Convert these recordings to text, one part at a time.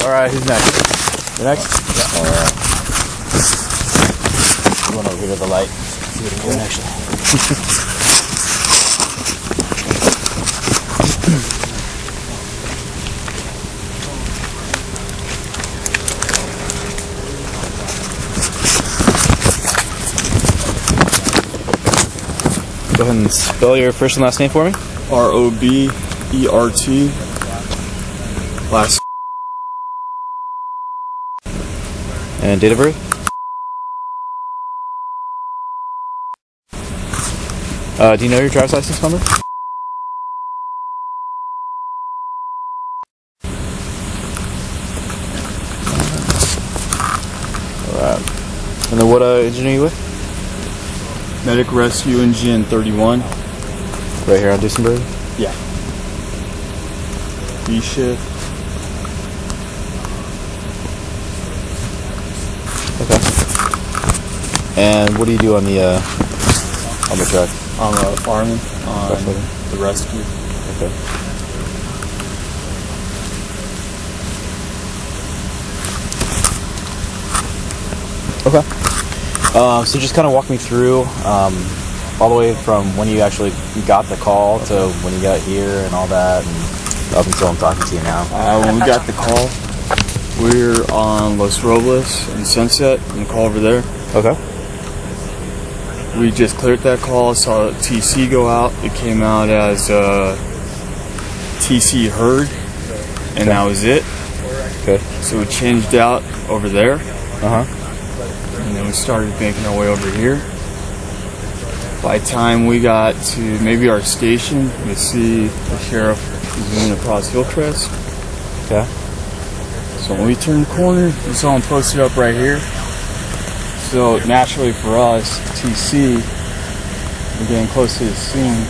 Alright, who's next? You next? Yeah. Alright. You want over here to the light? See what I'm doing actually. Go ahead and spell your first and last name for me. R-O-B-E-R-T. Last. And date of birth? Do you know your driver's license number? Alright. And then what engine are you with? Medic Rescue Engine 31. Right here on Duesenberg? Yeah. B shift. Okay. And what do you do on the truck? I'm a fireman on the rescue. Okay. Okay. So just kind of walk me through all the way from when you actually got the call to when you got here and all that, and up until I'm talking to you now. When we got the call, we're on Los Robles and Sunset, and the call over there. Okay. We just cleared that call, saw TC go out. It came out as TC heard, and that was it. Okay. So we changed out over there. Uh-huh. And then we started making our way over here. By the time we got to maybe our station, we see the sheriff zooming across Hillcrest. Okay. So when we turned the corner, we saw him posted up right here. So naturally for us, TC, we're getting close to the scene.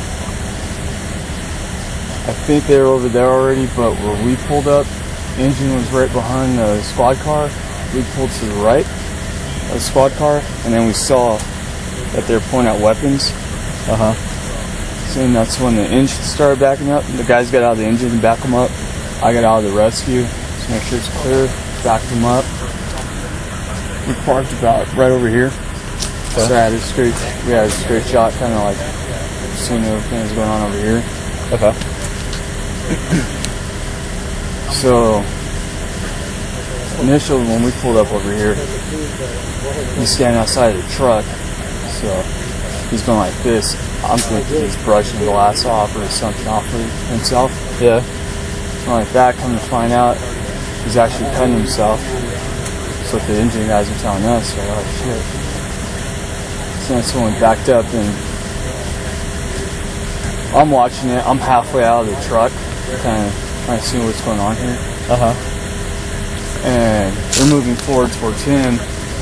I think they were over there already, but where we pulled up, the engine was right behind the squad car. We pulled to the right of the squad car, and then we saw that they were pointing out weapons. Uh-huh. So then that's when the engine started backing up. The guys got out of the engine and backed them up. I got out of the rescue to make sure it's clear, backed them up. We parked about right over here. Okay. So we had a straight shot, kind of like seeing everything that's going on over here. Okay. So initially when we pulled up over here, he's standing outside of the truck. So he's going like this. I'm thinking he's brushing the glass off or something off of himself. Yeah. Something like that. Come to find out, he's actually cutting himself. That's what the engine guys are telling us. So oh shit. So that's when we backed up, and I'm watching it. I'm halfway out of the truck, kind of trying to see what's going on here. Uh-huh. And they're moving forward towards him,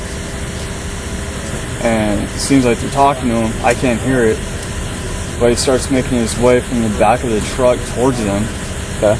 and it seems like they're talking to him. I can't hear it, but he starts making his way from the back of the truck towards them. Okay.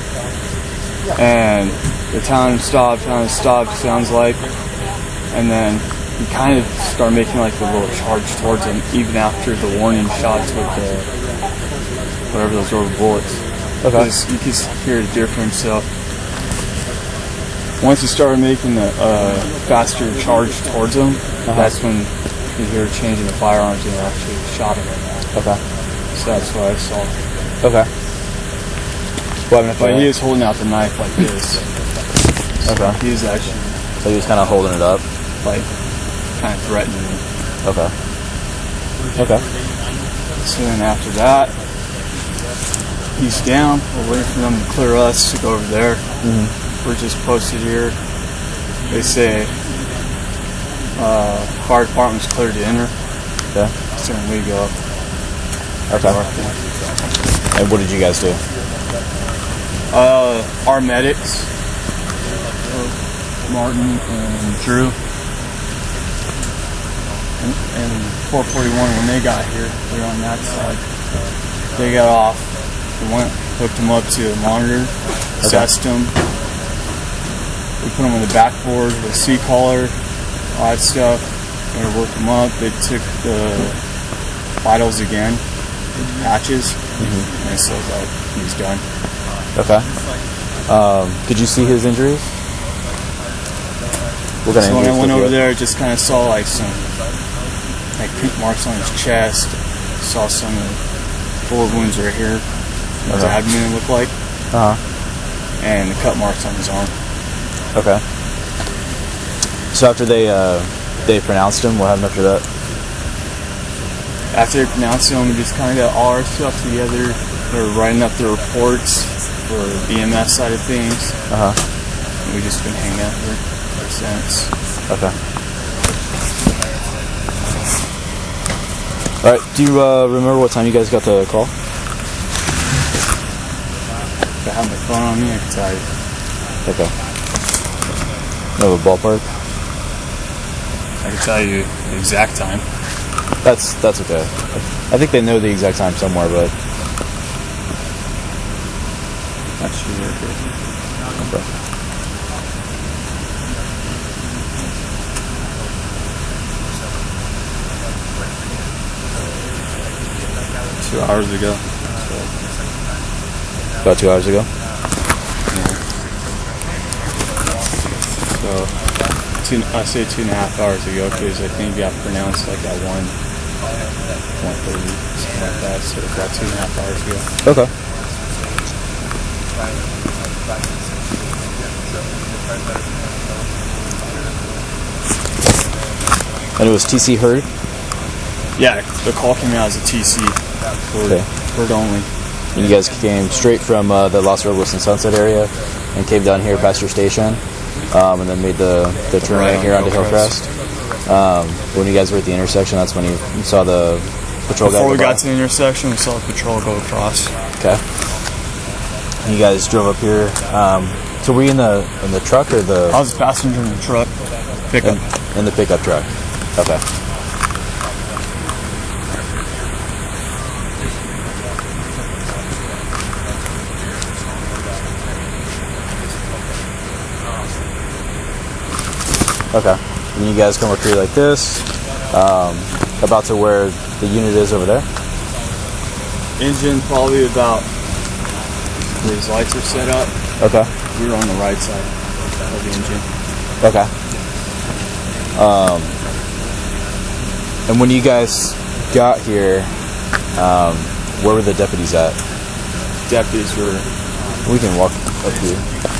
And they're telling him stop, sounds like, and then he kind of started making like a little charge towards him, even after the warning shots with the whatever those rubber bullets. Okay. You can hear the difference. So once he started making a faster charge towards him, that's when you hear changing the firearms and actually shot him. Okay. So that's what I saw. Okay. But he was holding out the knife like this. Okay. He was actually So he was kind of holding it up? like kind of threatening me. Okay. Okay. So then after that, he's down. We're waiting for them to clear us to go over there. Mm-hmm. We're just posted here. They say fire department's cleared to enter. Okay. So then we go. Okay. And what did you guys do? Our medics, Martin and Drew, and 441, when they got here, they were on that side. They got off, we went, hooked them up to a monitor, assessed them. We put them on the backboard with a C-collar, all that stuff. We worked them up. They took the vitals again, patches, and they said that he's done. Okay. Did you see his injuries? What kind So of when I injuries went did he over have? there, I just kind of saw like some pink marks on his chest. Saw some bullet wounds right here. His abdomen looked like, and the cut marks on his arm. Okay. So after they pronounced him, what happened after that? After they pronounced him, we just kind of got all our stuff together. We were writing up the reports for the EMS side of things. And we just been hanging out here ever since. Okay. All right. Do you remember what time you guys got the call? If I have my phone on me, I can tell you. Okay. You have a ballpark? I can tell you the exact time. That's okay. I think they know the exact time somewhere, but That's true. Okay. okay. Two hours ago. About 2 hours ago. So, I say 2.5 hours ago because I think he got pronounced like at 1:30, something like that. So about 2.5 hours ago. Okay. And it was TC Hurd? Yeah, the call came out as a TC. Okay. Hurd only. And you guys came straight from the Los Robles and Sunset area and came down here past your station, and then made the turn right here onto Hillcrest. When you guys were at the intersection, that's when you saw the patrol guy. Before we go by? got to the intersection, we saw the patrol go across. Okay. And you guys drove up here. So were you in the truck or the? I was a passenger in the truck. Pickup. In the pickup truck. Okay. Okay. And you guys come up here like this, about to where the unit is over there. Engine probably about where his lights are set up. Okay. We were on the right side of the engine. Okay. And when you guys got here, where were the deputies at? Deputies were We can walk up here.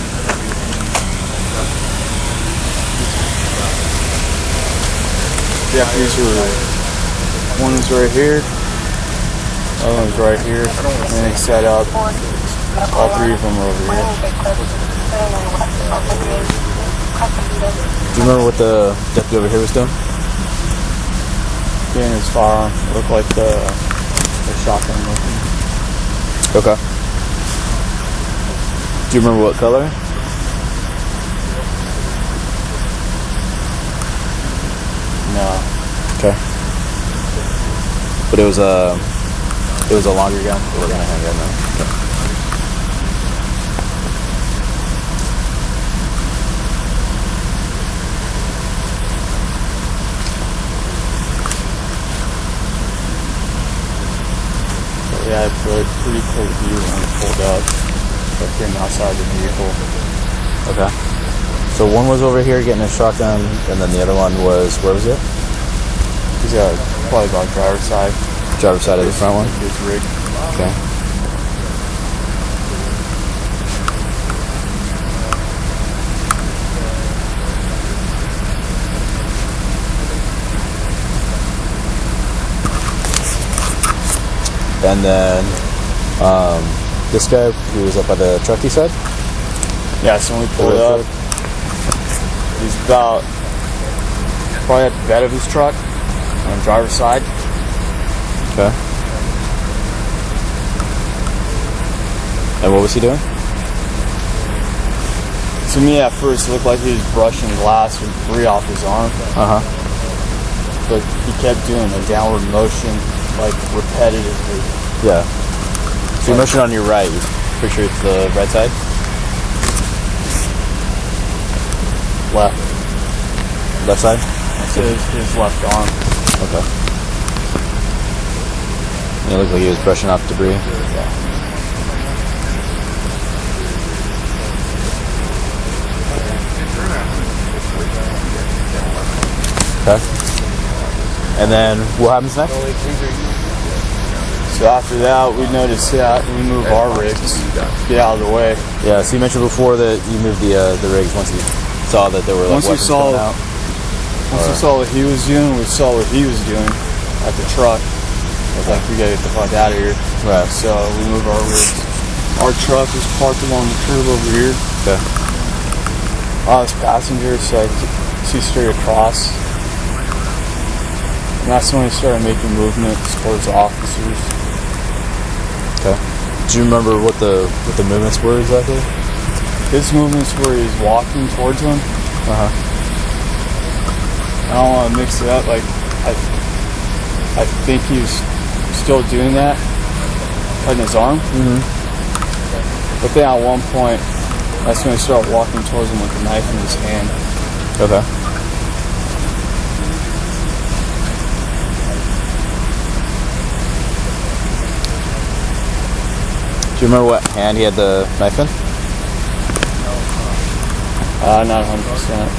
one was right here, other one was right here, and then they set up. All three of them were over here. Do you remember what the deputy over here was doing? Getting his firearm. Looked like the shotgun looking. Okay. Do you remember what color? No. Okay. But it was a longer gun. We're gonna hang it now. Okay. Yeah, it's a pretty clear view when it pulled up. So I came outside the vehicle. Okay. So one was over here getting a shotgun, and then the other one was, where was it? He's probably about driver's side. Driver's side of the front one? His rig. Okay. And then this guy who was up by the truck, you said? Yeah, so when we pulled up, he's about probably at the bed of his truck on the driver's side. Okay. And what was he doing? To me, at first, it looked like he was brushing glass with debris off his arm, Uh-huh. but he kept doing a downward motion, like repetitively. Yeah. So you're motioning on your right. You're pretty sure it's the right side? Left. Left side? So his left arm. Okay. And it looked like he was brushing off debris. Okay. And then what happens next? So after that, we noticed that we move our rigs, get out of the way. Yeah. So you mentioned before that you moved the rigs once you saw that there were like Once we weapons saw- coming out. Once we saw what he was doing, we saw what he was doing at the truck. I was like, we gotta get the fuck out of here. Right. So we move our rigs. Our truck was parked along the curb over here. Okay. I was passenger, so I could see straight across. And that's when we started making movements towards the officers. Okay. Do you remember what the movements were exactly? His movements where he's walking towards them. I don't want to mix it up. Like, I think he's still doing that, cutting his arm. But then at one point, that's when he started walking towards him with a knife in his hand. Okay. Do you remember what hand he had the knife in? Not 100%.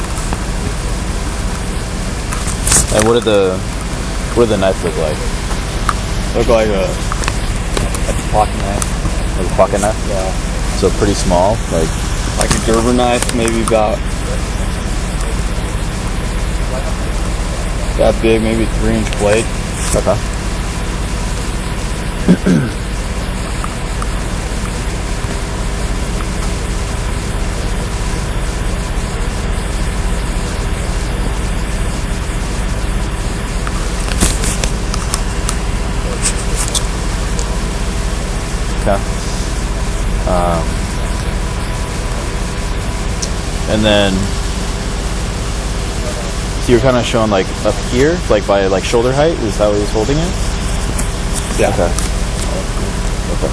And what did the knife look like? Looked like a pocket knife. Like a pocket knife? Yeah. So pretty small, like Like a Gerber knife, maybe about that big, maybe 3-inch blade. okay. Okay. And then, so you're kind of showing like up here, like by like shoulder height. Is that what he's holding it? Yeah. Okay. Okay.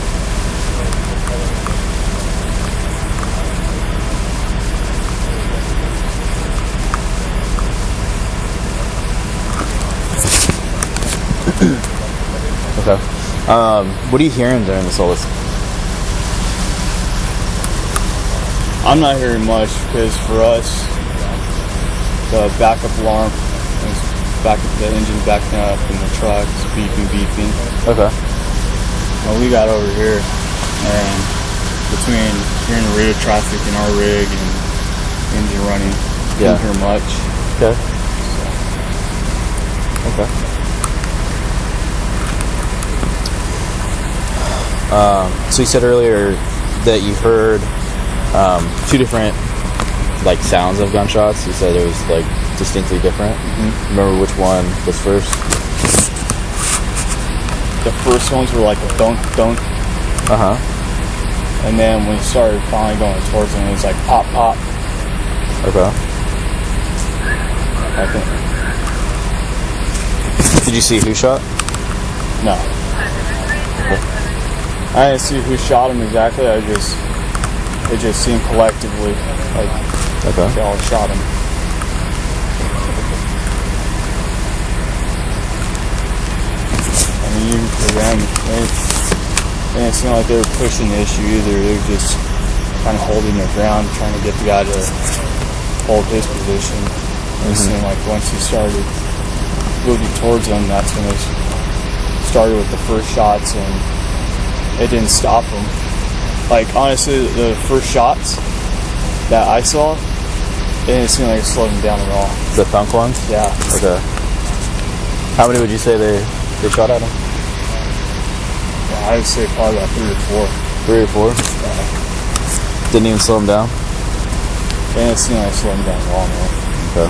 Okay. What are you hearing during this all this? I'm not hearing much because for us, the backup alarm is the engine backing up and the truck's beeping. Okay. Well, we got over here, and between hearing the radio traffic and our rig and engine running, Yeah. didn't hear much. Okay. Okay. So you said earlier that you heard two different like sounds of gunshots. You said it was like distinctly different. Remember which one was first? The first ones were like a dunk, and then when we started finally going towards them, it was like pop. Okay. I think. Did you see who shot? No. I didn't see who shot him exactly. It just seemed collectively like Okay. they all shot him. I mean, even for them, they didn't seem like they were pushing the issue either. They were just kind of holding their ground, trying to get the guy to hold his position. And it seemed like once he started moving towards them, that's when they started with the first shots, and it didn't stop them. Like, honestly, the first shots that I saw, it didn't seem like it slowed them down at all. The thunk ones? Yeah. Okay. How many would you say they shot at him? Yeah, I would say probably about 3 or 4. 3 or 4? Didn't even slow him down? It didn't seem like it slowed them down at all, man. Okay.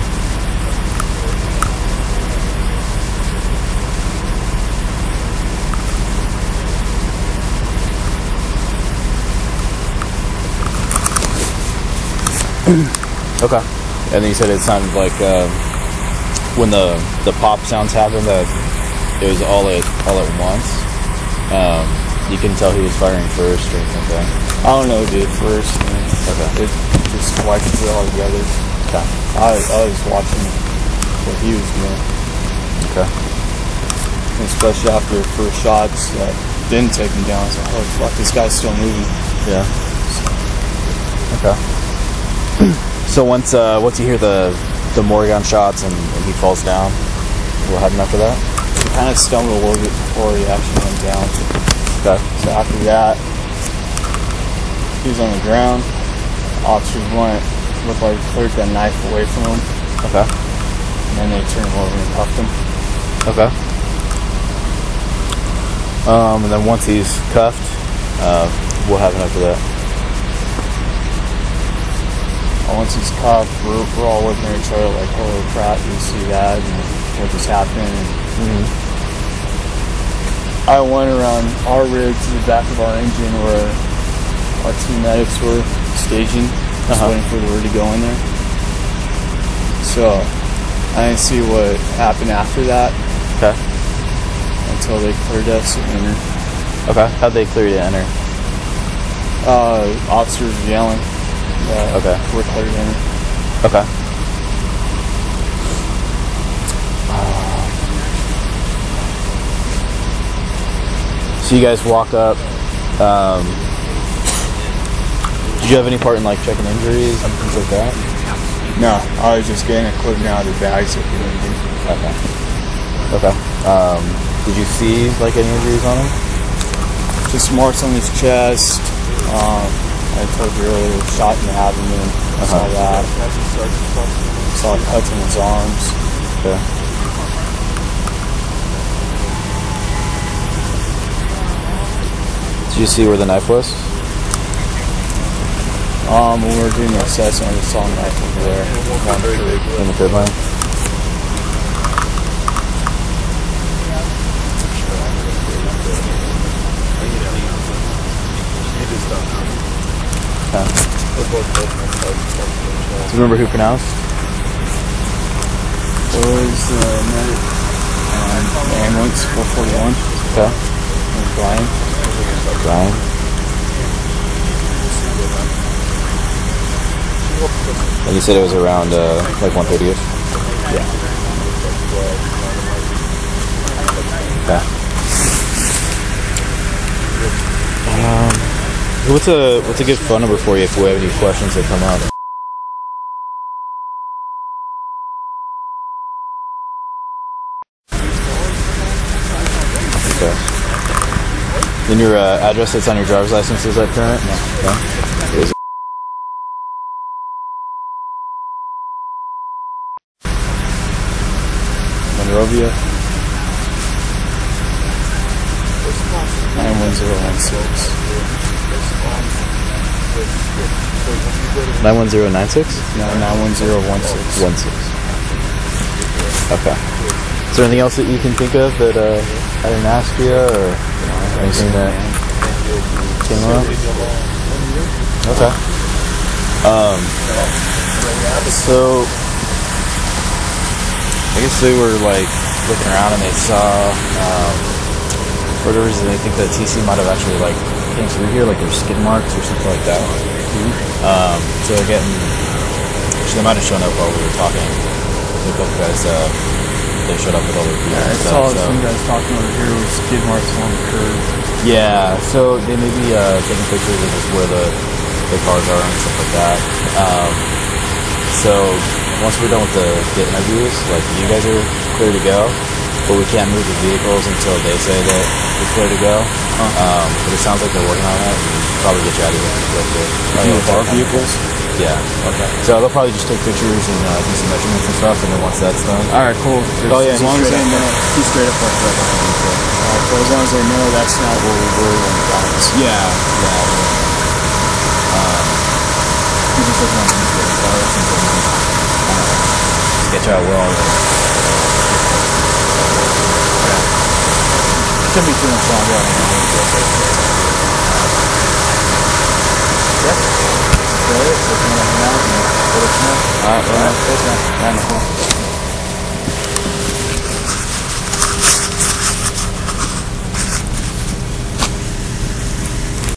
Okay. And then you said it sounded like when the pop sounds happened that it was all at once. You couldn't tell who was firing first or anything like that. I don't know who did first. Okay. It just collectively all together. Okay. I was watching what he was doing. Okay. And especially after the first shots that didn't take him down. I was like, oh fuck, this guy's still moving. Yeah. Okay. So once you hear the the Morgan shots and he falls down. What happened after that? He kind of stumbled a little bit before he actually went down. Okay. So after that, he was on the ground. Officers looked like cleared that knife away from him. Okay. And then they turned him over and cuffed him. Okay. And then once he's cuffed, what happened after that? Once he's cuffed, we're all looking at each other like, holy crap, you see that? And what just happened? And I went around our rig to the back of our engine where our two medics were staging, just waiting for the rig to go in there. So I didn't see what happened after that. Okay. Until they cleared us to enter. Okay. How'd they clear you to enter? Officers yelling. Okay. We're cleared to enter. Okay. So you guys walk up. Did you have any part in like checking injuries and things like that? No, I was just getting equipment out of the bags that we needed. Okay. Okay. Did you see like any injuries on him? Just marks on his chest. I told you earlier, shot in the abdomen. I saw that. Saw cuts in his arms. Okay. Did you see where the knife was? When we were doing the assessment, I just saw a knife over there. In the crib line? Okay. Do you remember who pronounced? It was medic ambulance 441. Okay. And Brian. Brian. And you said it was around like 1:30ish? Yeah. Okay. What's a good phone number for you if we have any questions that come up? Okay. Then your address that's on your driver's license, is that current? No. Is it? Monrovia? 91016. 91096? No, 91016. 16. Okay. Is there anything else that you can think of that I didn't ask you, or anything that came up? Okay. So I guess they were like looking around and they saw for whatever reason they think that TC might have actually like came through here, like there's skid marks or something like that. So they're getting, actually they might have shown up while we were talking. The couple guys, they showed up with all their gear I and saw stuff. some guys talking over here with skid marks on the curb. Yeah, so they may be taking pictures of just where the cars are and stuff like that. So once we're done with the interviews, like you guys are clear to go, but we can't move the vehicles until they say that we're clear to go. But it sounds like they're working on that. We'll probably get you out of here real quick. With our vehicles? Yeah. Okay. So they'll probably just take pictures and do some measurements and stuff, and then once that's done. Alright, cool. Oh yeah, as long as they know. he's straight up like that. So as long as they know that's not what we were in the promise. Yeah. He's just looking on the internet, so I'll listen to him. Sketch out where all the... Shouldn't be too much longer on the Yeah. So if you want to hang out and let us know. Alright, well,